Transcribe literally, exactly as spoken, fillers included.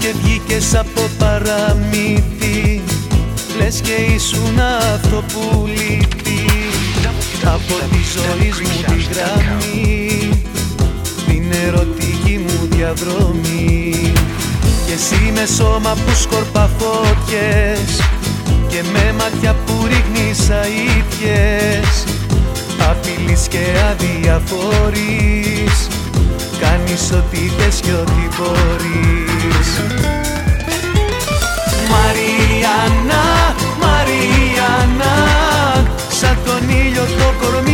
και βγήκες από παραμύθι, λες και ήσουν αυτό που λείπει από τη ζωή μου τη γραμμή, την ερωτική μου διαδρομή. Κι εσύ με σώμα που σκορπά φώτιες και με μάτια που ρίχνεις αΐτιες, απειλείς και αδιαφορείς, κάνεις ό,τι θες και ό,τι μπορείς. Μαριάννα, Μαριάννα, σαν τον ήλιο το κορμί